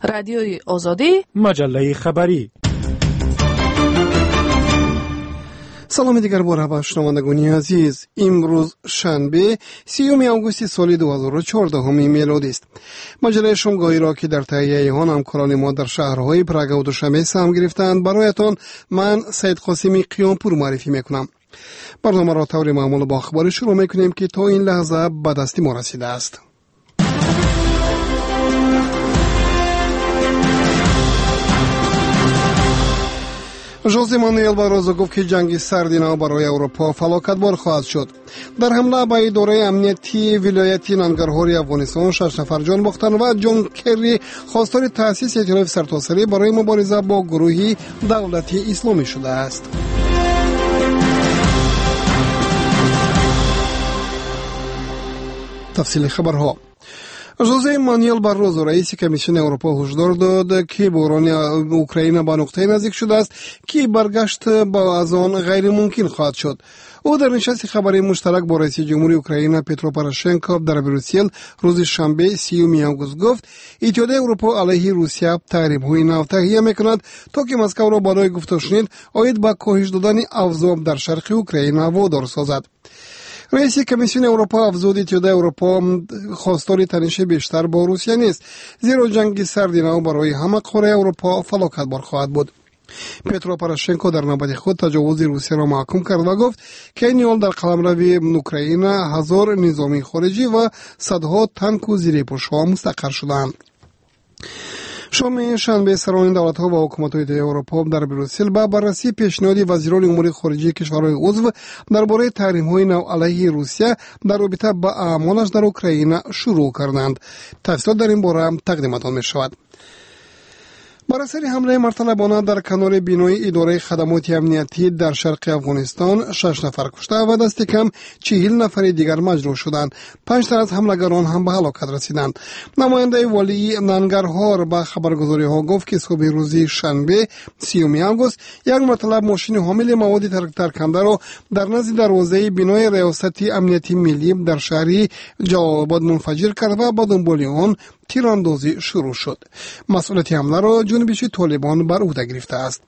رادیوی آزادی، مجله خبری. سلام دیگر باره با شنوندگان عزیز. امروز شنبه 30 آگوست سال 2014 میلادی است. مجله شمگاهی را که در تهیه آن همکاران ما در شهرهای پراگ و دوشنبه سهم گرفتند برایتان من سید قاسمی قیامپور معرفی میکنم. برنامه را طور معمول با اخبار شروع میکنیم که تا این لحظه به دست ما رسیده است. ژوزه مانوئل باروزو گفت که جنگ سردی برای اروپا فلاکتبار خواهد شد. در حمله به اداره امنیتی ولایت ننگرهار افغانستان 6 نفر جان باختند و جان کری خواستار تأسیس ائتلاف سرتاسری برای مبارزه با گروه دولتی اسلامی شده است. تفصیل خبرها. ژوزه مانوئل باروزو رئیس کمیسیون اروپا هشدار داد که بحران اوکراین به نقطه نزدیک شده است که برگشت با از آن غیر ممکن خواهد شد. او در نشست خبری مشترک با رئیس جمهوری اوکراین پترو پوروشنکو در بروکسل روز شنبه 30 آگوست گفت اتحادیه اروپا علیه روسیه تحریم‌های نو تهیه می‌کند تا که مسکو را برای گفت و شنید عاید به کاهش دادن اوضاع در شرق اوکراین وادار سازد. رئیس کمیسیون اروپا افزود اتحادیه اروپا خواستار تنش بیشتر با روسیه نیست، زیرا جنگ سردی نو برای همه قاره اروپا فلاکتبار خواهد بود. پترو پوروشنکو در نوبت خود تجاوز روسیه را محکوم کرد و گفت که این حال در قلمرو اوکراین 1000 نظامی خارجی و صدها تانک و زیرپوش‌ها مستقر شدند. شام شنبه سران دولت‌ها و حکومت‌های اروپا در بروکسل با بررسی پیشنهاد وزیران امور خارجه کشورهای عضو درباره تحریم‌های نو علیه روسیه در رابطه با اعمالش در اوکراین شروع کردند. تفصیلات در این باره تقدیمتان می‌شود. بر اثر حمله مرتلبانه در کنار بینای اداره خدمات امنیتی در شرق افغانستان 6 نفر کشته و دست کم 40 نفر دیگر مجروح شدند. 5 تن از حملگران هم به هلاکت رسیدند. نماینده والی ننگرهار به خبرگزاری‌ها گفت که صبح روز شنبه 30 آگوست یک مرتلب ماشین حامل مواد ترکنده را در نزد دروازه بینای ریاست امنیتی ملی در شهر جلال‌آباد منفجر کرد و با دنبال آن تیراندازی شروع شد. مسئولیت حمله را جنبش طالبان بر عهده گرفته است.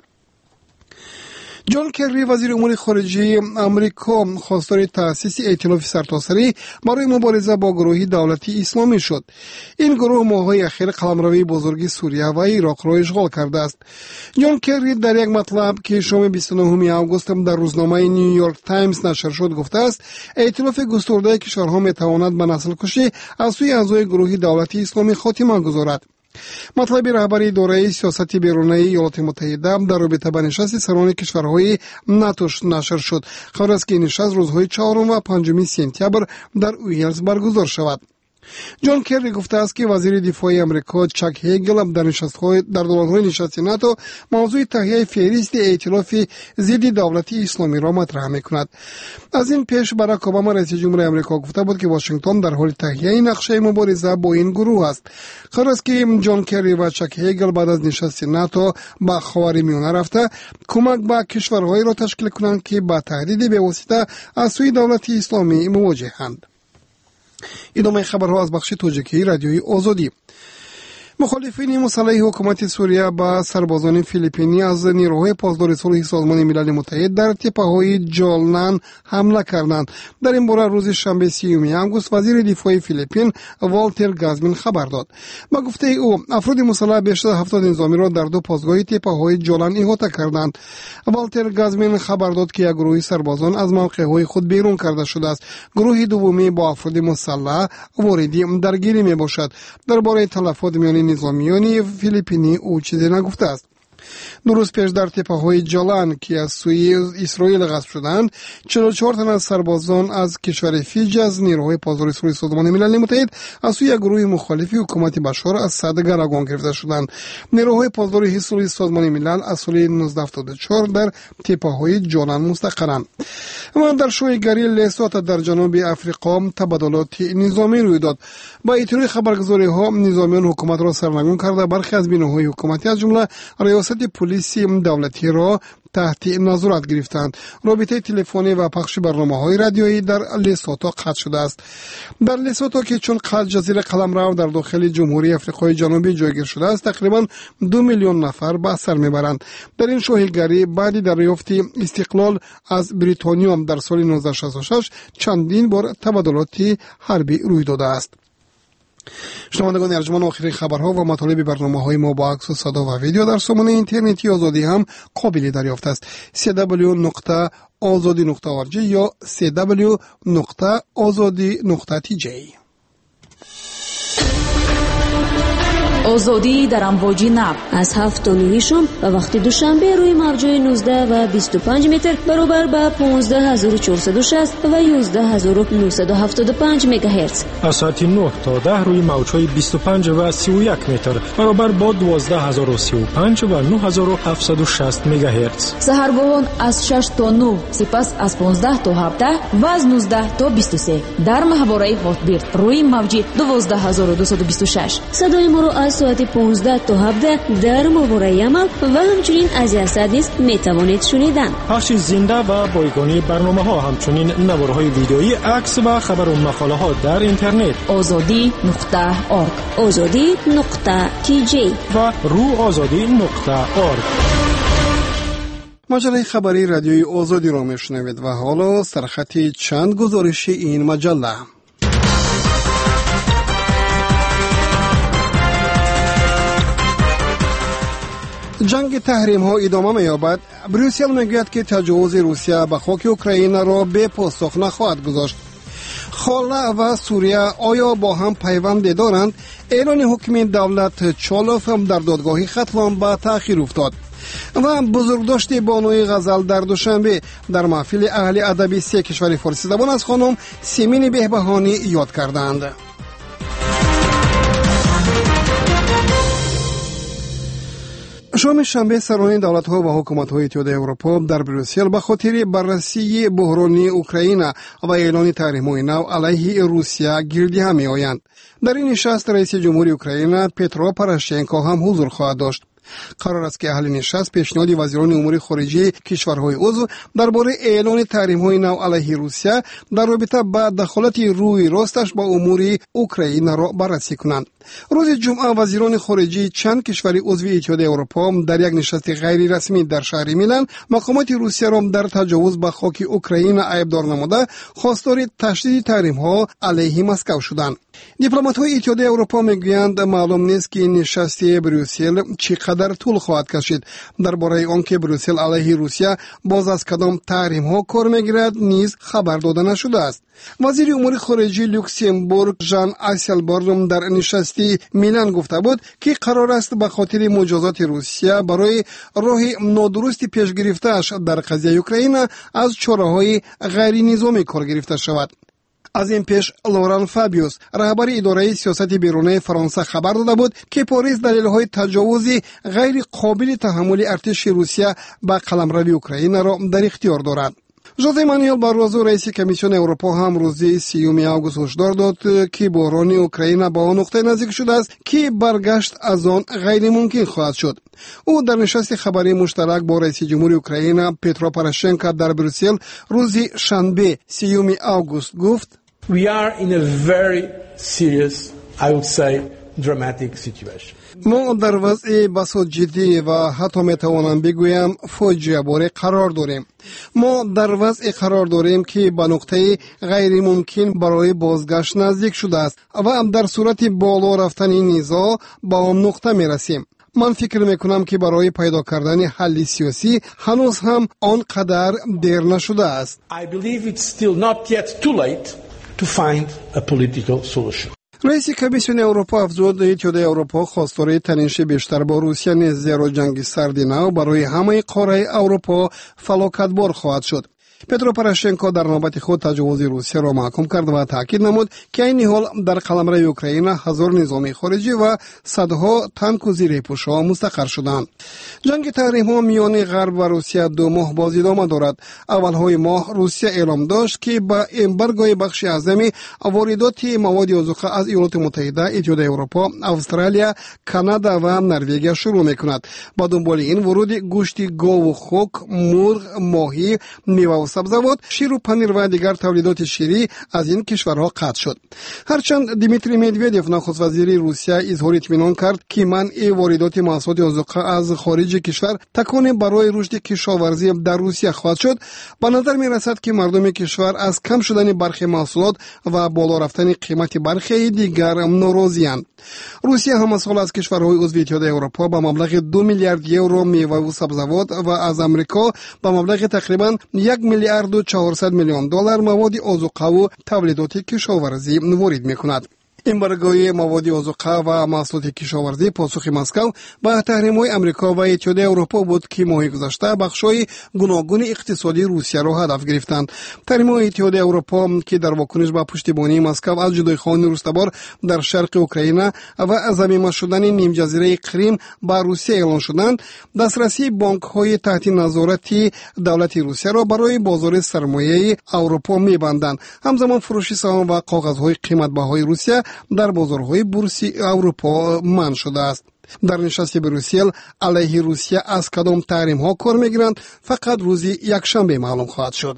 جان کری وزیر امور خارجه آمریکا خواستار تأسیس ائتلاف سرتاسری برای مبارزه با گروه دولتی اسلامی شد. این گروه ماه‌های اخیر قلمرو بزرگ سوریه و عراق را اشغال کرده است. جان کری در یک مطلب که شام 29 آگوست در روزنامه نیویورک تایمز نشر شد گفته است ائتلاف گسترده کشورها میتواند به نسل کشی از سوی اعضای گروه دولتی اسلامی خاتمه گذارد. مطلب رهبری اداره سیاست بیرونی ایالات متحده در رابطه با نشست سران کشورهای ناتو نشر شد. قرار است که نشست روزهای 4 و 5 سپتامبر در ویلز برگزار شود. جان کری گفته است که وزیر دفاع آمریکا چاک هیگل در دوران‌های نشست ناتو موضوع تهیه فهرست ائتلاف ضد دولت اسلامی را مطرح می‌کند. از این پیش باراک اوباما رئیس جمهور آمریکا گفته بود که واشنگتن در حال تهیه نقشه مبارزه با این گروه است. قرار است که جان کری و چاک هیگل بعد از نشست ناتو به خاورمیانه رفته کمک به کشورهایی را تشکیل کنند که با تهدید به واسطه از سوی دولت اسلامی مواجهند. ادامه خبرها از بخش توجیهی رادیوی آزادی. مخالفین مسلح حکومت سوریه با سربازان فیلیپینی از نیروهای پاسدار صلح سازمان ملل متحد در تپه‌های جولان حمله کردند. در این باره روز شنبه 30 آگوست وزیر دفاع فیلیپین والتر گازمین خبر داد. با گفته او افراد مسلح بیشتر 70 نظامی را در 2 پاسگاه تپه‌های جولان احاطه کردند. والتر گازمین خبر داد که یک گروه سربازان از موقع‌های خود بیرون کرده شده است. گروه دومی با افراد مسلح وارد درگیری میباشد. درباره تلفات میان نظامیان فیلیپینی او چیزی نگفته است. 2 روز پیش در تپه‌های جولان که از سوی اسرائیل غصب شدند 44 تن از سربازان از کشور فیجی از نیروهای پاسدار صلح سازمان ملل متحد از سوی گروه مخالف حکومت بشار اسد گروگان گرفته شدند. نیروهای پاسدار صلح سازمان ملل از سال 1974 در تپه‌های جولان مستقرند. و در شویگری لسوتو در جنوب افریقا تبادلات نظامی روی داد. با اطلاع خبرگزاری‌ها نظامیان حکومت را سرنگون کرده برخی از بناهای حکومتی از جمله ریاست توسط پلیس دولتی را تحت نظارت گرفتند. رابطه تلفنی و پخش برنامه‌های رادیویی در لسوتو قطع شده است. در لسوتو که چون جزیره قلمرو در داخل جمهوری آفریقای جنوبی جایگیر شده است، تقریبا 2 میلیون نفر به سر میبرند. در این شاهیگری بعد دریافت استقلال از بریتانیا در سال 1966 چندین بار تبادلاتی حربی روی داده است. شنوندگان ارجمند، آخرین خبرها و مطالب برنامه‌های ما با عکس و صدا و ویدیو در سامانه اینترنتی آزادی هم قابل دریافت است. www.azadi.org یا www.azadi.tj. آزادی در امواج نب از 7 تا 9 شام و وقت دوشنبه روی موج‌های 19 و 25 متر برابر با 15460 و 11975 مگاهرتز. از ساعت 9 تا 10 روی موج‌های 25 و 31 متر برابر با 12035 و 9760 مگاهرتز. سحرگاهان از 6 تا 9، سپس از 15 تا 17 و از 19 تا 23 در محوره هاتبیرد روی موج 12226. صدای ما را از ساعت 15 تا 17 در ماورای عمل و همچنین از اسادیس میتوانید شنیدن. پخش زنده و بایگانی برنامه‌ها، همچنین نوارهای ویدئویی، عکس و خبر و مقاله‌ها در اینترنت azadi.org azadi.tj و روآزادی.org. مجله خبری رادیوی آزادی را میشنوید و حالا سرخط چند گزارش این مجله. جنگ تحریم ها ادامه می‌یابد. بروسل میگوید که تجاوز روسیه به خاک اوکراین را به پاسخ نخواهد گذاشت. خاله و سوریه آیا با هم پیوند دارند؟ اعلان حکم دولت چالوف در دادگاه ختلان به تأخیر افتاد. و بزرگداشت بانوی غزل در دوشنبه در محفل اهل ادب 3 کشور فارسی زبان از خانم سیمین بهبهانی یاد کردند. شام شنبه سران دولت‌ها و حکومت‌های اتحادیه اروپا در بروسل به خاطر بررسی بحران اوکراین و اعلان تحریم‌های نو علیه روسیه گردی هم می‌آیند. در این نشست رئیس جمهوری اوکراین پترو پوراشنکو هم حضور خواهد داشت. قرار است که اهل نشست پیشنهاد وزیران امور خارجه کشورهای عضو درباره اعلان تحریم‌های نو علیه روسیه در رابطه با دخالت روی راستش با امور اوکراین را بررسی کنند. روز جمعه وزیران خارجه چند کشور عضو اتحادیه اروپا در یک نشست غیر رسمی در شهر میلان مقامات روسیه را در تجاوز به خاک اوکراین عیبدار نموده خواستار تشدید تحریم‌ها علیه مسکو شدند. دیپلمات‌های اتحادیه اروپا میگویند معلوم نیست که نشست بروسل چقدر طول خواهد کشید. درباره آنکه بروسل علیه روسیه باز از کدام تحریم‌ها کار میگیرد نیز خبر داده نشده است. وزیر امور خارجه لوکسمبورگ ژان آیسلبورگ در نشست میلان گفته بود که قرار است به خاطر مجازات روسیه برای راه نادرستی پیش گرفته‌اش در قضیه اوکراین از چاره‌های غیر نظامی کار گرفته شود. از این پیش لوران فابیوس رهبر اداره سیاست بیرونی فرانسه خبر داده بود که پاریس دلایل تجاوز غیر قابل تحمل ارتش روسیه به قلمرو اوکراین را در اختیار دارد. ژوزه مانوئل باروزو رئیس کمیسیون اروپا هم روز 30 آگوست هشدار داد که بحران اوکراین به آن نقطه نزدیک شده است که برگشت از آن غیر ممکن خواهد شد. او در نشست خبری مشترک با رئیس جمهوری اوکراین پترو پوراشنکو در بروسل روز شنبه 30 آگوست گفت: We are in a very serious, I would say, dramatic situation. ما در وضع بسیار جدی و حتی میتوانم بگویم فاجعه باره قرار داریم. ما در وضع قرار داریم که به نقطه غیر ممکن برای بازگشت نزدیک شده است و در صورت بالا رفتن این نزاع با آن نقطه میرسیم. من فکر میکنم که برای پیدا کردن حل سیاسی هنوز هم آنقدر دیر نشده است. I believe it's still not yet too late to find a political solution. رئیس کمیسیون اروپا افزود اتحادیه اروپا خواستار تنش بیشتر با روسیه نیست، زیرا جنگ سرد نو برای همه قاره اروپا فلاکتبار خواهد شد. پترو پوراشنکو در نوبت خود تجاوز روسیه را محکوم کرد و تاکید نمود که این حال در قلمرو اوکراین هزار نظام خارجی و صدها تانک و زیرپوش‌ها مستقر شدند. جنگ تحریم‌ها میان غرب و روسیه 2 ماه باز ادامه دارد. اولهای ماه روسیه اعلام داشت که با امبارگوی بخش اعظم واردات مواد اوزقه از ایالات متحده، اتحادیه اروپا، استرالیا، کانادا و نروژ شروع می‌کند. با دنبال این ورود گوشت گاو و خوک، مرغ، ماهی، میوه و سبزیجات، شیر و پنیر و دیگر تولیدات شیری از این کشورها قطع شد. هرچند دیمیتری مدودیف نخست وزیر روسیه اظهار اطمینان کرد که منع واردات محصولات اوزقه از خارج کشور تکان برای رشد کشاورزی در روسیه خواهد شد، به نظر می‌رسد که مردم کشور از کم شدن برخی محصولات و بالا رفتن قیمت برخی دیگر ناراضی‌اند. روسیه هم سال از کشورهای عضو اتحادیه اروپا با مبلغ 2 میلیارد یورو میوه و سبزیجات و از آمریکا با مبلغ تقریبا 1 میلیارد و 400 میلیون دلار مواد اوزقه و تولیدات کشاورزی وارد می‌کند. امبارگوی مواد اوزقه و محصولات کشاورزی پاسخ مسکو به تحریم‌های آمریکا و اتحادیه اروپا بود که ماه گذشته بخش‌های گوناگون اقتصادی روسیه را هدف گرفتند. تحریم‌های اتحادیه اروپا که در واکنش به پشتیبانی مسکو از جدایی‌خواهی رستبار در شرق اوکراین و ضمیمه شدن نیم جزیره کریم به روسیه اعلان شدند، دسترسی بانک‌های تحت نظارت دولت روسیه را برای بازار سرمایه اروپا می‌بندند. همزمان فروش سهام و کاغذهای قیمت‌بهای روسیه در بازارهای بورسی اروپا منع شده است. در نشست بروسل علیه روسیه از کدام تحریم ها کار میگیرند فقط روزی یکشنبه معلوم خواهد شد.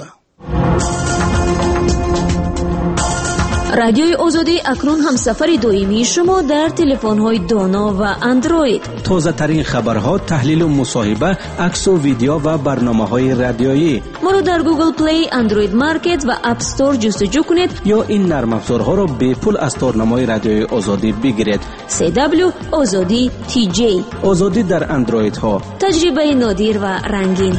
رادیوی آزادی اکنون هم سفر دائمی شما در تلفن‌های دانا و اندروید. تازه ترین خبرها، تحلیل و مصاحبه، عکس و ویدیو و برنامه‌های رادیویی. ما رو در گوگل پلی، اندروید مارکت و اپ استور جستجو کنید یا این نرم افزارها را به پول از تورنمای رادیوی آزادی بگیرید. CW آزادی TJ. آزادی در اندروید ها. تجربه نادر و رنگین.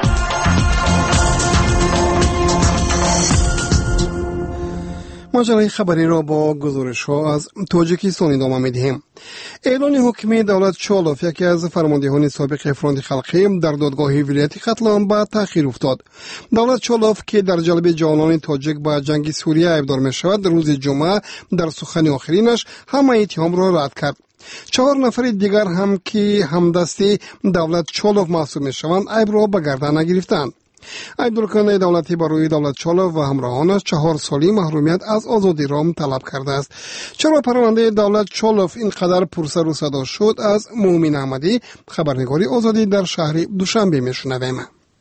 ماجرای خبری را با گزارش ها از تاجیکستان ادامه می‌دهیم. اعلان حکم دولت چالوف، یکی از فرماندهان سابق فرانت خلقی، در دادگاه ولایت ختلان به تأخیر افتاد. دولت چالوف که در جلب جوانان تاجیک به جنگ سوریه ایبدار می‌شود، روز جمعه در سخن آخرینش همه اتهام را رد کرد. 4 نفر دیگر هم که همدستی دولت چالوف محسوب می‌شوند ایب را به گردن گرفتند. ایبدارکننده دولتی برای دولت چالوف و همراهانش 4 سالی محرومیت از آزادی را طلب کرده است. چرا پرونده دولت چالوف اینقدر پرسر و صدا شد؟ از مومن احمدی، خبرنگاری آزادی در شهر دوشنبه میشنویم.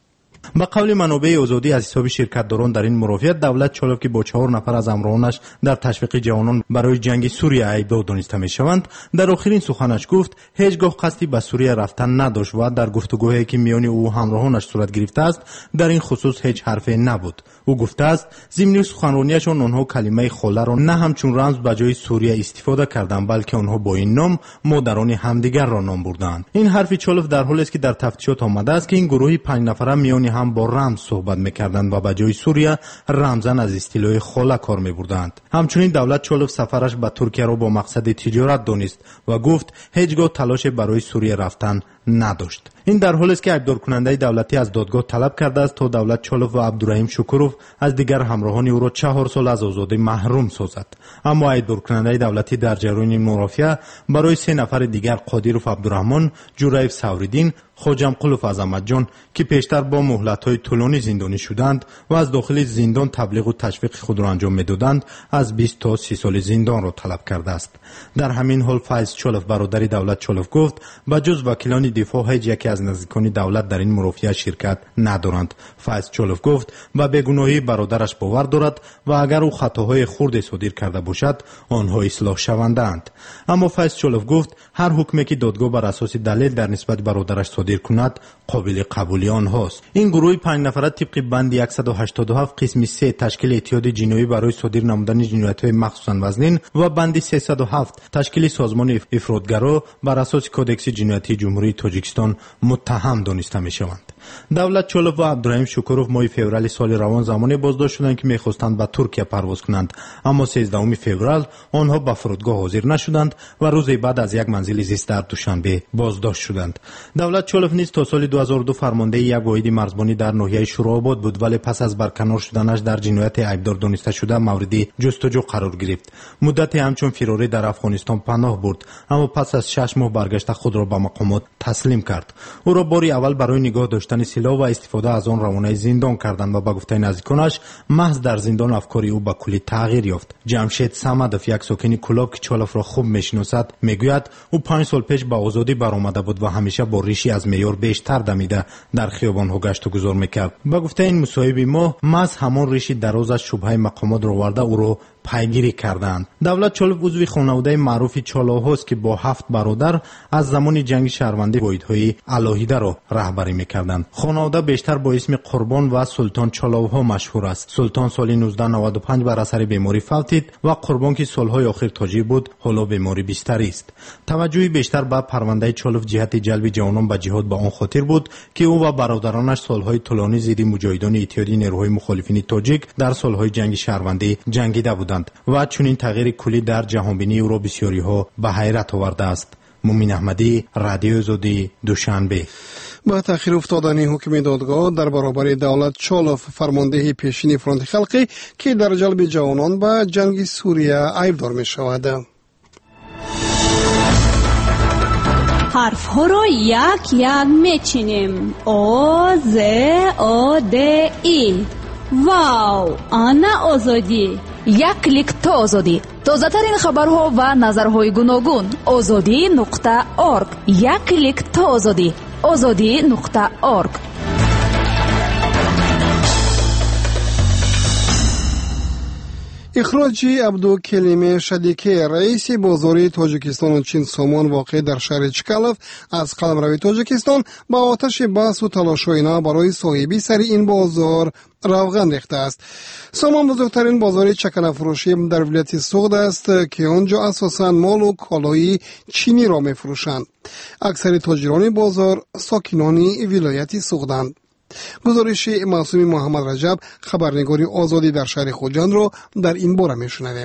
به قول منابع آزادی از حساب شرکتداران در این مرافعات، دولت چالوف که با 4 نفر از همراهانش در تشویق جوانان برای جنگ سوریه ایبدار دانسته میشوند، در آخرین سخنش گفت هیچگاه قصدی به سوریه رفتن نداشت و در گفتگوهایی که میان او و همراهانش صورت گرفته است در این خصوص هیچ حرفی نبود. او گفته است ضمن سخنرانیشان آنها کلمه خاله را نه همچون رمز به جای سوریه استفاده کردند، بلکه آنها با این نام مادران همدیگر را نام بردند. این حرف چالوف در حالی است که در تفتیشات آمده است که این گروهی 5 نفره میان هم با رمز صحبت میکردند و به جای سوریه رمزن از اصطلاح خاله کار میبردند. همچنین دولت چالوف سفرش به ترکیه را با مقصد تجارت دانست و گفت هیچگاه تلاش برای سوریه رفتن نداشت. این در حالی است که ایبدار کننده دولتی از دادگاه طلب کرده است تا دولت چالوف و عبدالرحیم شکروف از دیگر همراهان او را 4 سال از آزادی محروم سازد. اما ایبدار کننده دولتی در جریان این مرافعه برای 3 نفر دیگر، قادیروف عبدالرحمن، جوریف سوریدین، خوجم قلوف عظمت جان که پیشتر با مهلت‌های طولانی زندانی شدند و از داخل زندان تبلیغ و تشویق خود را انجام می‌دادند، از 20 تا 30 سال زندان را طلب کرده است. در همین حال فایز چالوف، برادر دولت چالوف، گفت به جز وکیلان دفاع هیچ یکی از نزدیکان دولت در این مرافعه شرکت ندارند. فایز چالوف گفت به بیگناهی برادرش باور دارد و اگر او خطاهای خرد صادر کرده باشد آنها اصلاح شوندند. اما فایز چالوف گفت هر حکمی که دادگاه بر اساس دلیل در نسبت برادرش صادر کند قابل قبولی آنهاست. این گروه 5 نفره طبق بند 187 قسم 3 تشکیل اتحاد جنایی برای صادر نمودن جنایت‌های مخصوصاً وزنین و بند 307 تشکیل سازمان افراطگرا بر اساس کدکس جنایتی جمهوری تاجیکستان متهم دانسته می‌شوند. دولت چولف و عبدالرحیم شکروف ماه فوریه سال روان زمانی بازداشت شدند که می‌خواستند به ترکیه پرواز کنند، اما 13 فوریه آنها به فرودگاه حاضر نشدند و روزی بعد از یک منزل زیست در دوشنبه بازداشت شدند. دولت چولف نیز تا سال 2002 فرمانده یک واحد مرزبانی در ناحیه شورآباد بود، ولی پس از برکنار شدنش در جنایت عیبدار دانسته شده مورد جستجو قرار گرفت. مدتی همچون فراری در افغانستان پناه برد، اما پس از 6 ماه برگشته خود را به مقامات تسلیم کرد. او را باری اول برای نگاه داشتن سلاح و استفاده از آن روانه زندان کردند و به گفته نزدیکانش محض در زندان افکار او به کلی تغییر یافت. جمشید صمدوف، یک ساکن کولاک که چولف را خوب میشناسد، میگوید او 5 سال پیش به آزادی برآمده بود و همیشه با ریشی از معیار بیشتر دمیده در خیابان‌ها گشت و گذار میکرد. به گفته این مصاحب ما، محض همان ریشی درازش شبهه مقامات را آورده او را پیگیری کردند. دولت چولف عضو خانواده معروف چالاهاست که با 7 برادر از زمان جنگ شهروندی واحدهای علاهیده را رهبری میکردند. خانواده بیشتر با اسم قربان و سلطان چالاها مشهور است. سلطان سال 1995 بر اثر بیماری فوتید و قربان که سالهای آخر تاجر بود حالا بیماری بستری است. توجهی بیشتر به پرونده چولف جهت جلب جوانان به جهاد به آن خاطر بود که او و برادرانش سالهای طولانی ضد مجاهدان اتحادیه نیروهای مخالفین تاجیک در سالهای جنگ شهروندی جنگیده بودند و چنین تغییر کلی در جهانبینی او را بسیاری ها به حیرت آورده است. مومین احمدی، رادیو آزادی، دوشنبه. با تأخیر افتادن حکم دادگاه در برابر دولت چولف، فرمانده پیشین فرانت خلقی که در جلب جوانان به جنگ سوریه عیبدار می شود. حرف ها را یک یک میچینیم. آ ز آ د ای. واو، آنا آزادی. یک کلیک تا آزادی. تازه ترین خبرها و نظرهای گوناگون. azadi.org. یک کلیک تا آزادی. azadi.org. اخراج عبدالکلیم شدیکی رئیس بازار تاجیکستان و چین سامان واقع در شهر چکالف از قلمرو تاجیکستان با آتش بحث و تلاش‌های نو برای صاحبی سر این بازار روغن ریخته است. سامان بزرگترین بازار چکن فروشی در ولایت سوغد است که آنجا اساساً مال و کالای چینی را می‌فروشند. اکثر تاجران بازار ساکنان ولایت سوغدند. گزارش معصومی محمد رجب، خبرنگاری آزادی در شهر خوجند را در این باره میشنویم.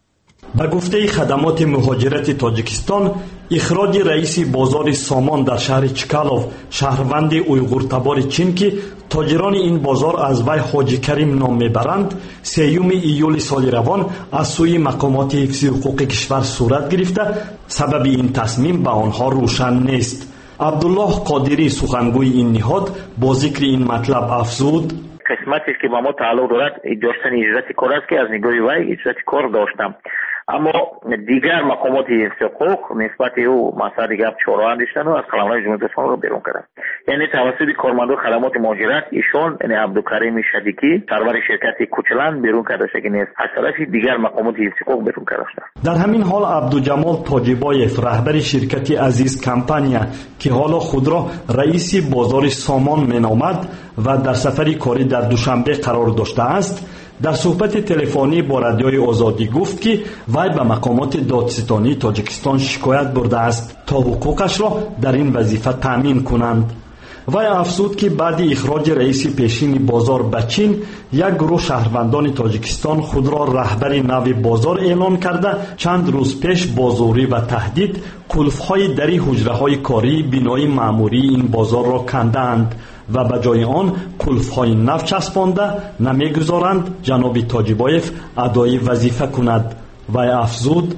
به گفته خدمات مهاجرت تاجیکستان، اخراج رئیس بازار سامان در شهر چکالف، شهروند اویغورتبار چین که تاجران این بازار از وی حاجی کریم نام میبرند، 3 ایول سال روان از سوی مقامات حفظ حقوق کشور صورت گرفته، سبب این تصمیم به آنها روشن نیست. عبدالله قادری، سخنگوی این نهاد، با ذکر این مطلب افزود: قسمتی که با ما تعلق دارد داشتن اجازه کار است که از نگاه وی اجازه کار داشتم، اما دیگر مقامات حفظ حقوق نسبت او مسئله گپ چهارراه اندیشتن و از قلمرو جمهوری اسلامی رو بیرون کردن. یعنی توسط کارمندان خدمات مهاجرت ایشون، یعنی عبدالکریم شدیکی، سرور شرکت کوچلند بیرون کرده شده که نیست، از طرف دیگر مقامات حفظ حقوق بیرون کرده شده. در همین حال عبدوجمال تاجیبایف، رهبر شرکت عزیز کمپانیا که حالا خود را رئیس بازار سامان مینامد و در سفری کاری در دوشنبه قرار داشته است، در صحبت تلفنی با رادیوی آزادی گفت که وی به مقامات دادستانی تاجیکستان شکایت برده است تا حقوقش را در این وظیفه تامین کنند. وی افزود که بعد اخراج رئیس پیشین بازار به چین، یک گروه شهروندان تاجیکستان خود را رهبر نو بازار اعلان کرده چند روز پیش با زوری و تهدید قلف‌های دری حجره‌های کاری بینای مأموری این بازار را کندند و به جای آن قلف‌های نو چسبانده نمیگذارند جناب تاجیبایف ادای وظیفه کند. و افزود: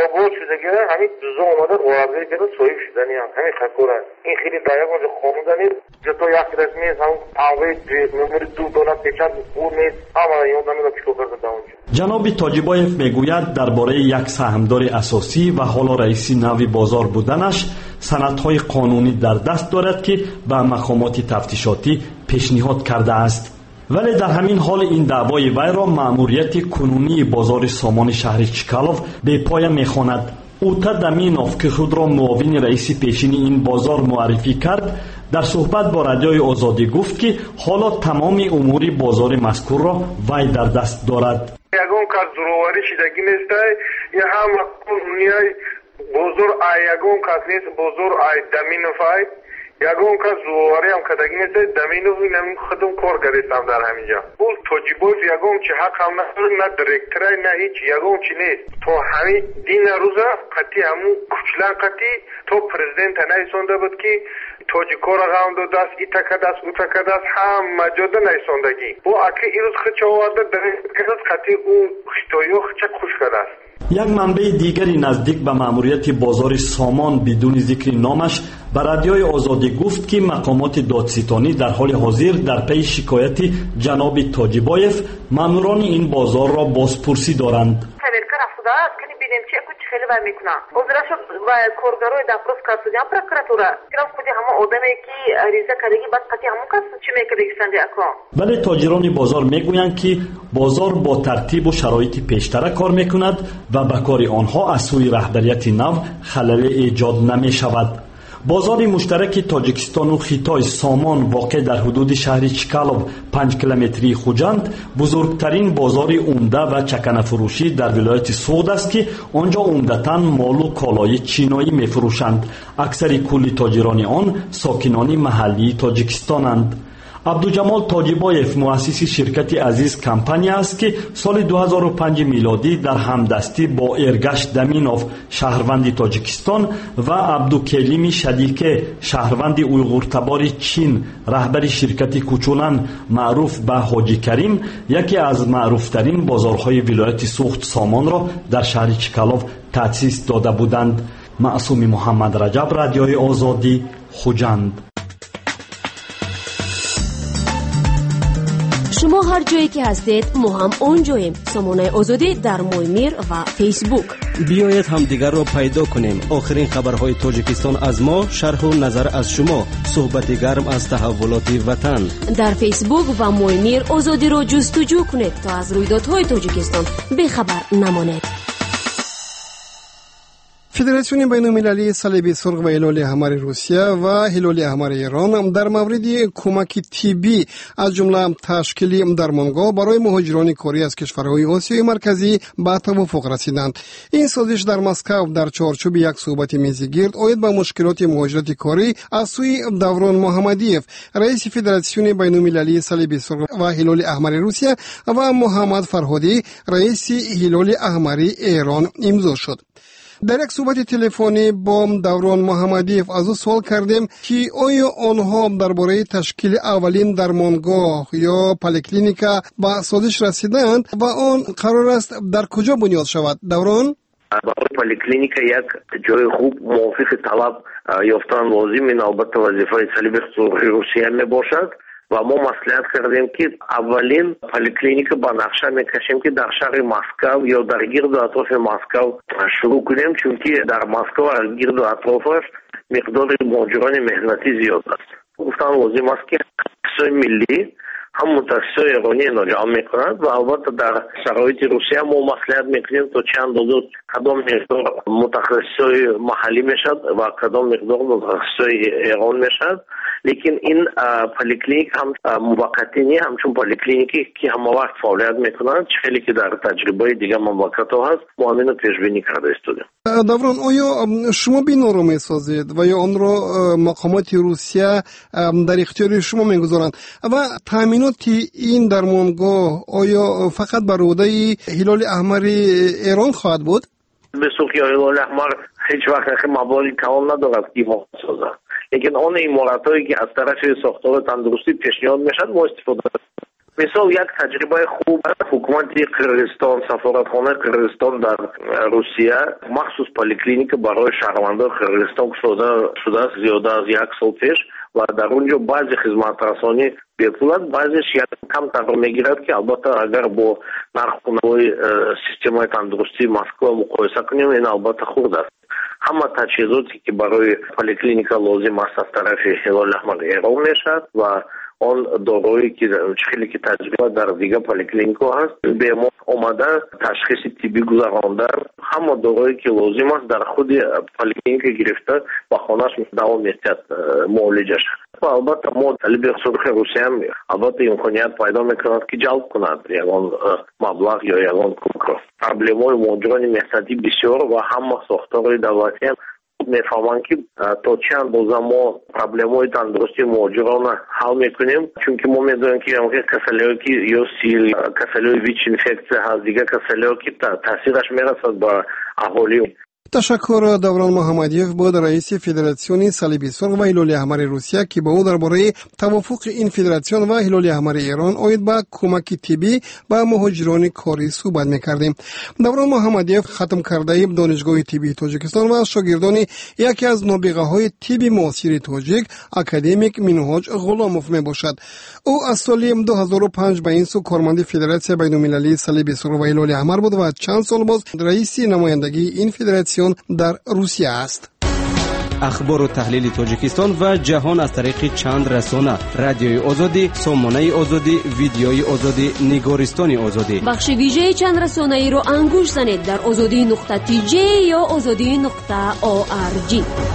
همین دوزا اومده قوابه که صحیح شدنی هم همین خکورن این خیلی دایق اونجا خوندنی جتا یک رسمی است همون پاوی نمیر 2 دولت پیچند اون نیست اما یون دمیده پیشو کرده اونجا. جناب تاجیبایف میگوید درباره یک سهمدار اساسی و حالا رئیس نوی بازار بودنش سندهای قانونی در دست دارد که به مقامات تفتیشاتی پیشنهاد کرده است. ولی در همین حال این دعوای وی را مأموریت کنونی بازار سامان شهر چکالف به پای میخواند. اوتا دمینوف که خود را معاون رئیس پیشین این بازار معرفی کرد، در صحبت با رادیوی آزادی گفت که حالا تمام امور بازار مذکور را وی در دست دارد. یگون کار ضروری شدگی نیست، یا هم کنونی بازار یگون کار نیست، بازار دمینوف یگون که زواری هم کدگی مثل دمینو نمی خودم کار گرفتم در همینجا. اون توجیبوی یگون چه حق هم نداره، نه درکتره نه هیچ، یگون چی نیست. تو همین دین روزه قطعی همون کچلان قطعی تو پرزیدنت نیسونده بود که توجی کار غاونده دست ای تکدست او تکدست هم مجاده نیسوندگی. با اکی ایروز خچه آورده درکتره قطعی اون خشتایو خچه خوش کدست. یک منبع دیگری نزدیک به ماموریت بازار سامان بدون ذکر نامش به رادیوی آزادی گفت که مقامات دادستانی در حال حاضر در پی شکایت جناب تاجیبایف ماموران این بازار را بازپرسی دارند. ببینیم چه کچ خیلی و میکنه. وزراشو و کارگروی دپروس کارسودیان پروکراتورا. گرام خودی همه آدمی که ریزه کردگی بعد قطعی همون کس چی میکردگیستند اکا. ولی تاجران بازار میگویند که بازار با ترتیب و شرایط پیشتر کار میکند و به کار آنها از سوی رهبریت نو خلل ایجاد نمیشود. بازار مشترک تاجیکستان و خیتای سامان واقع در حدود شهر چکالوب 5 کیلومتری خوجند بزرگترین بازار عمده و چکنه فروشی در ولایت سوغد است که آنجا عمدتاً مال و کالای چینایی میفروشند. اکثر کل تاجران آن ساکنان محلی تاجیکستانند. عبدالجمال تاجیبایف مؤسس شرکت عزیز کمپانی است که سال 2005 میلادی در همدستی با ارگش دمینوف شهروند تاجیکستان و عبدوکلیم شدیکه شهروند اویغورتبار چین رهبر شرکت کوچولان معروف به حاجی کریم یکی از معروفترین بازارهای ولایت سوخت سامان را در شهر چکالوف تأسیس داده بودند. معصوم محمد رجب، رادیوی آزادی، خوجند. شما هر جایی که هستید ما هم اونجاییم. سامانه آزادی در مویمیر و فیسبوک. بیایید هم دیگر را پیدا کنیم. آخرین خبرهای تاجیکستان از ما، شرح و نظر از شما، صحبت گرم از تحولات وطن. در فیسبوک و مویمیر آزادی را جستجو کنید تا از رویدادهای تاجیکستان بیخبر نمانید. فدراسیون بین‌المللی صلیب سرخ و هلال احمر روسیه و هلال احمر ایران در مورد کمک طبی از جمله تشکیل درمانگاه برای مهاجران کاری از کشورهای آسیای مرکزی به توافق رسیدند. این سازش در مسکو در چارچوب یک صحبت میزگرد آید به مشکلات مهاجرت کاری از سوی دوران محمدیف رئیس فدراسیون بین‌المللی صلیب سرخ و هلال احمر روسیه و محمد فرهادی رئیس هلال احمر ایران امضا شد. در یک صحبت تلفنی با دوران محمدیف از او سوال کردیم که آیا آنها درباره تشکیل اولین درمانگاه یا پلیکلینیکا به سازش رسیدند و آن قرار است در کجا بنیاد شود؟ دوران پلیکلینیکا یک جای خوب موافق طلب یافتن لازم این البته وظیفه صلیب سرخ روسیه می باشد و ما مصلحت کردیم که اولین پلیکلینیک با نقشه میکشیم که در شهر مسکو یا در گرد و اطراف مسکو شروع کنیم، چون که در مسکو و گرد و اطرافش مقدار مهاجران مهنتی زیاد است. گفتن لازم است که تخصص ملی هم متخصص ایرانی را جمع میکنند و البته در شرایط روسیه ما مصلحت میکنیم تا چند مقدار کدام مقدار متخصص محلی میشد و کدام مقدار متخصص ایران میشد. لیکن این پلیکلینیک هم موقتی نیست، همچون پلیکلینیکی که همه وقت فعالیت میکنند، چیزی که در تجربه دیگه مملکت ها هست ما همین رو پیش بینی کرده استودیم. دوران آیا شما بنا رو میسازید و یا آن را مقامات روسیه در اختیار شما میگذارند و تامینات این درمانگاه آیا فقط بر عهده هلال احمر ایران خواهد بود؟ به سوی هلال احمر هیچ وقت مبالغ کلان ندارد که ما سازد، لیکن آن اماراتایی که از طرف ساختار تندرستی پیشنهاد میشد ما استفاده. مثال یک تجربه خوب حکومت قرقیزستان، سفارتخانه قرقیزستان در روسیه مخصوص پلیکلینیک برای شهروندان قرقیزستان شده است زیاده از 1 سال پیش و در اونجا بعضی خدمات رسانی بیپولت، بعضیش یک کم تغییر میگیرد که البته اگر با نرخ‌های سیستم تندرستی مسکو مقایسه کنیم این البته خورد است. همه تجهیزاتی که برای پلیکلینیکا لازم است از طرف هلال احمر ایران میشد و آن دارویی که خیلی که تجربه در دیگه پلیکلینیکا هست به ما آمده تشخیص طبی گذرانده همه دارویی که لازم است در خود پلیکلینیک گرفته و خانه‌اش دوام می‌یابد معالجه و البته ما صلیب سرخ روسیه هم البته امکانیت پیدا میکند که جلب کند یگان مبلغ یا یگان کمک. پروبلم‌های مهاجران مهنتی بسیار و همه ساختار دولتی هم мефаҳманд ки то чанд боза мо проблемаҳои тандурусти муҳоҷирона ҳал мекунем, чунки мо медонем ки касалиҳое ки ё сил, касалиҳои вич инфексия ҳаст, дигар касалиҳое ки таъсираш мерасад ба аҳолӣ. ташаккур. даврон муҳаммадиев буд раиси федератсиони салиби сурх ва ҳилоли аҳмари русия ки ба ӯ дар бораи тавофуқи ин федератсион ва ҳилоли аҳмари эрон оид ба кӯмаки тиббӣ ба муҳоҷирони корӣ суҳбат мекардем. даврон муҳаммадиев хатмкардаи донишгоҳи тиббии тоҷикистон ва шогирдони яке аз нобиғаҳои тибби муосири тоҷик академик Минҳоҷ Ғуломов мебошад. ӯ аз соли 2005 ба ин сӯ корманди федератсия байнулмилалии салиби сурх ва ҳилоли аҳмар буд ва чанд сол боз раиси намояндагии ин федератсион дар Русия аст. ахбору таҳлили тоҷикистон ва ҷаҳон аз тариқи чанд расона: радиои озодӣ, сомонаи озодӣ, видеои озодӣ, нигористони озодӣ. бахши вижаи чанд расонаиро ангуш занед дар озодӣ.tj ё озодӣ.org.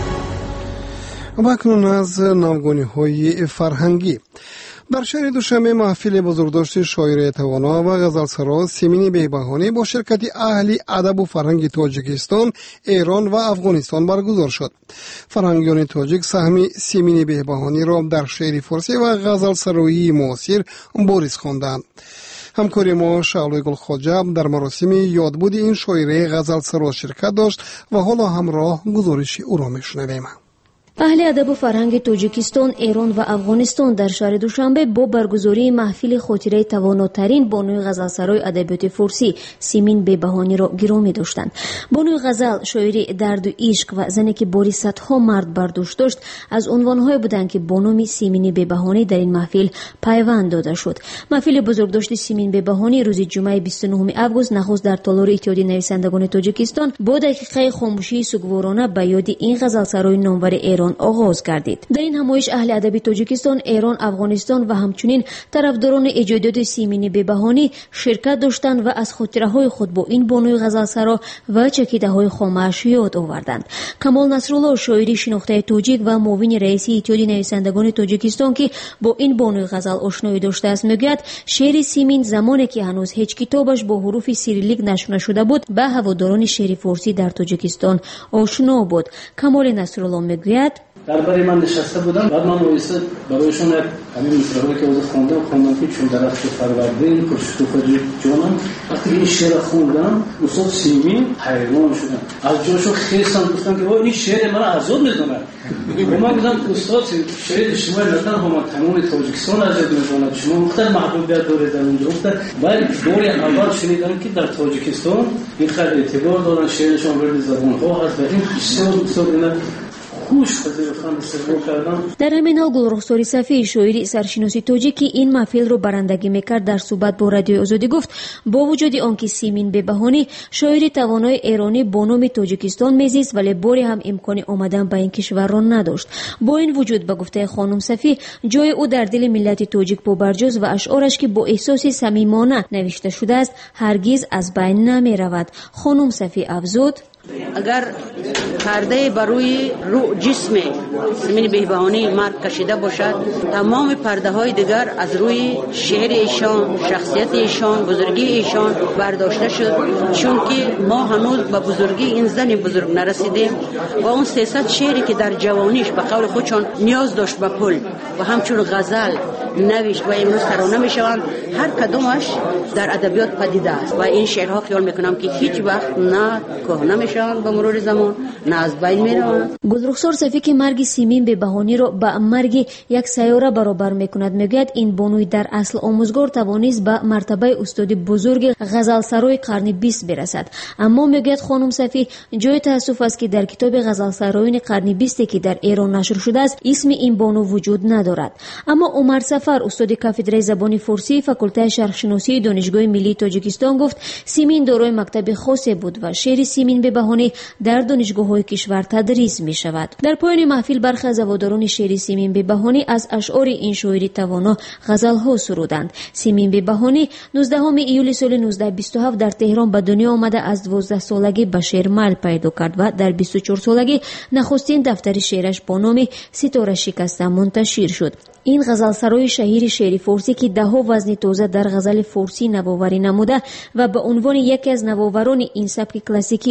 ва акнун аз навгониҳои фарҳангӣ. дар шаҳри душанбе маҳфили бузургдошти шоири тавоно ва ғазалсаро Семини Беҳбаҳонӣ бо ширкати аҳли адабу фарҳанги Тоҷикистон, Эрон ва Афғонистон баргузор шуд. фарҳангиёни тоҷик саҳми Семини Беҳбаҳониро дар шеъри форсӣ ва ғазалсароии муосир борис хонданд. ҳамкори мо Шаълои Гулхоҷа дар маросими ёдбуди ин шоираи ғазалсаро ширкат дошт ва ҳоло ҳамроҳ гузориши ӯро мешунавем. аҳли адабу фарҳанги Тоҷикистон, Эрон ва Афғонистон дар шаҳри Душанбе бо баргузории маҳфили хотираи тавонотарин бонуи ғазалсарои адабиёти форсӣ Семин Бебаҳониро гиромӣ доштанд. Бонуи ғазал, шоири дарду ишқ ва зане ки бори садҳо мард бардӯш дошт, аз унвонҳое буданд ки бо номи Семини Бебаҳонӣ дар ин маҳфил пайванд дода шуд. маҳфили бузургдошти Семин Бебаҳонӣ рӯзи ҷумъаи 29 август нахуст дар толори Иттиҳодияи нависандагони Тоҷикистон бо дақиқаи хомӯшии сугворона ба ёди ин ғазалсарои номвари Эрон оғоз гардид. дар ин ҳамоиш аҳли адаби Тоҷикистон, Эрон, Афғонистон ва ҳамчунин тарафдорони эҷодиёти Семини Бебаҳонӣ ширкат доштанд ва аз хотираҳои худ бо ин бонуи ғазалсаро ва чакидаҳои хомааш ёд оварданд. Камол Насрулло, шоири шинохтаи тоҷик ва муовини раиси Иттиҳодияи нависандагони Тоҷикистон ки бо ин бонуи ғазал ошноӣ доштааст, мегӯяд шеъри Семин замоне ки ҳанӯз ҳеҷ китобаш бо ҳуруфи сирилик нашр нашуда буд, ба ҳаводорони шеъри форсӣ дар Тоҷикистон ошно буд. Камоли Насрулло мегӯяд: در برای من نشسته بودم، بعد من وایسته برایشون همین مصرعی که واسه خوندم که چون درخت فروردین پرشتوفری جانم، وقتی این شعر خوندم استاد سیمین حیران شدم. از جاشون خیستم، گفتم که این شعر من عذاب میدونه. و من گفتم استاد شعر شما نه تنها من تمام تاجیکستان عذاب میدونه، شما مختلف محبوبیت دارید در اونجا. ولی دوری اول شنیدم که در تاجیکستان این خیلی اعتبار دارن، شعرشون روی زبان‌ها هست و این بسیار اینا дар ҳамин ҳол Гулрухсори Сафӣ, шоири саршиноси тоҷик ки ин маҳфилро барандагӣ мекард, дар суҳбат бо Радиои Озодӣ гуфт бо вуҷуди он ки Семин Бебаҳонӣ шоири тавонои эронӣ бо номи Тоҷикистон мезист, вале боре ҳам имкони омадан ба ин кишварро надошт. бо ин вуҷуд, ба гуфтаи хонум Сафӣ, ҷои ӯ дар дили миллати тоҷик побарҷост ва ашъораш ки бо эҳсоси самимона навишта шудааст ҳаргиз аз байн намеравад. хонум Сафӣ афзуд: اگر پرده بر روی جسم سیمین بهبهانی مرد کشیده باشد، تمام پرده های دیگر از روی شعر ایشان، شخصیت ایشان، بزرگی ایشان برداشته شد، چون که ما هنوز به بزرگی این زن بزرگ نرسیدیم و اون 300 شعری که در جوانیش به قول خودشان نیاز داشت به پل و همچون غزل نوشت و امروز ترانه میشوند، هر کدومش در ادبیات پدیده است و این شعرها خیال میکنم که هیچ وقت نه کهنه میشوند با مرور زمان، نه از بین میروند. گلرخسار صفی که مرگ سیمین بهبهانیро ба марги як сайёра баробар мекунад, мегӯяд ин бонуи дар асл омӯзгор тавонист ба мартабаи устоди бузурги ғазалсарои қарни 20 берасад. аммо мегӯяд хонум Сафӣ, ҷои таассуф аст ки дар китоби ғазалсароини қарни 20 ки дар Эрон нашр шудааст, исми ин бону вуҷуд надорад. аммо Умар Сафар, устоди кафедраи забони форсӣ факултаи шарҳшиносии Донишгоҳи миллии Тоҷикистон гуфт, Семин дорои мактаби хосе буд ва шеъри Семин Бебаҳонӣ дар донишгоҳҳои кишвар тадрис мешавад. дар поёни маҳфил бархе аз ҳаводорони шеъри Семин Бебаҳонӣ аз ашъори ин шоири тавоно ғазалҳо суруданд. Семин Бебаҳонӣ 19 июли соли 1927 дар Теҳрон ба дунё омада аз 12-солагӣ ба шеър майл пайдо кард ва дар 24-солагӣ нахустин дафтари шеъраш бо номи Ситора шикаста мунташир шуд. ин ғазалсарои шаҳири шеъри форсӣ ки даҳо вазни тоза дар ғазали форсӣ навоварӣ намуда ва ба унвони яке аз навоварони ин сабки классикӣ ёд мешавад,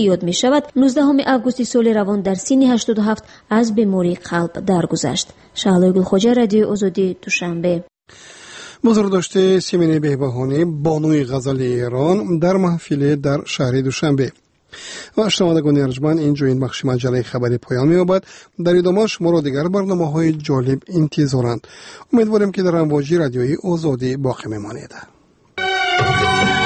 شود 19 августи соли равон дар синни 87 аз бемории қалб даргузашт. шаҳлои гулхоҷа, радиои озодӣ, душанбе. бузургдошти Семини Беҳбаҳонӣ, бонуи ғазали Эрон дар маҳфиле дар шаҳри Душанбе. ва шунавандагони арҷманд, инҷо ин бахши маҷаллаи хабарӣ поён меёбад. дар идома шуморо дигар барномаҳои ҷолиб интизоранд. умедворем ки дар амвоҷи радиои озодӣ боқӣ мемонед.